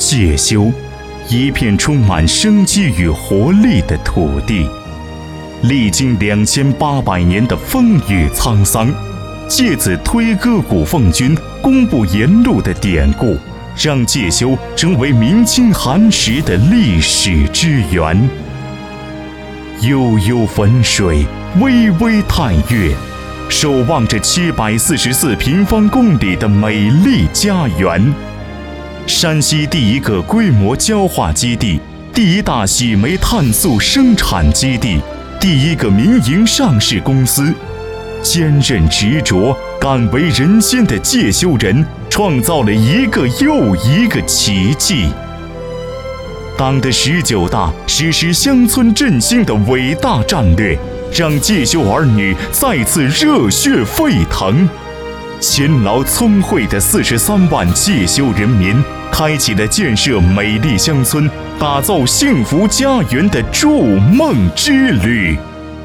介休，一片充满生机与活力的土地。历经2800年的风雨沧桑，介子推歌鼓奉君、工部沿路的典故，让介休成为明清寒食的历史之源。悠悠汾水，微微探月，守望着744平方公里的美丽家园。山西第一个规模焦化基地，第一大洗煤碳素生产基地，第一个民营上市公司，坚韧执着、敢为人先的介休人，创造了一个又一个奇迹。党的19大实施乡村振兴的伟大战略，让介休儿女再次热血沸腾。勤劳聪慧的43万介休人民，开启了建设美丽乡村、打造幸福家园的筑梦之旅。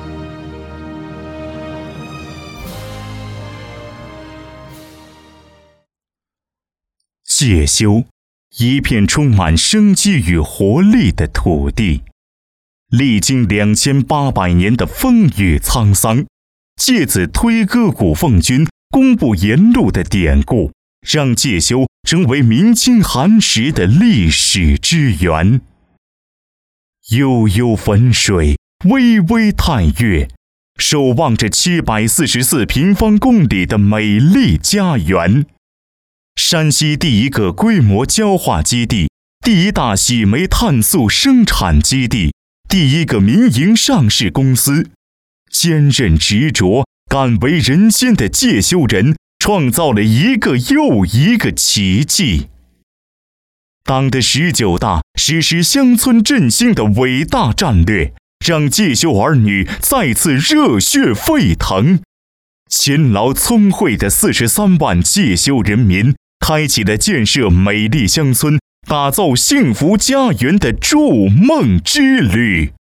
介休，一片充满生机与活力的土地。历经2800年的风雨沧桑，介子推歌鼓奉君、工部沿路的典故，让介休成为明清寒食的历史之源。悠悠汾水，微微探月，守望着744平方公里的美丽家园。山西第一个规模焦化基地，第一大洗煤碳素生产基地，第一个民营上市公司，坚韧执着、敢为人先的介休人，创造了一个又一个奇迹。党的19大实施乡村振兴的伟大战略，让介休儿女再次热血沸腾。勤劳聪慧的43万介休人民，开启了建设美丽乡村、打造幸福家园的筑梦之旅。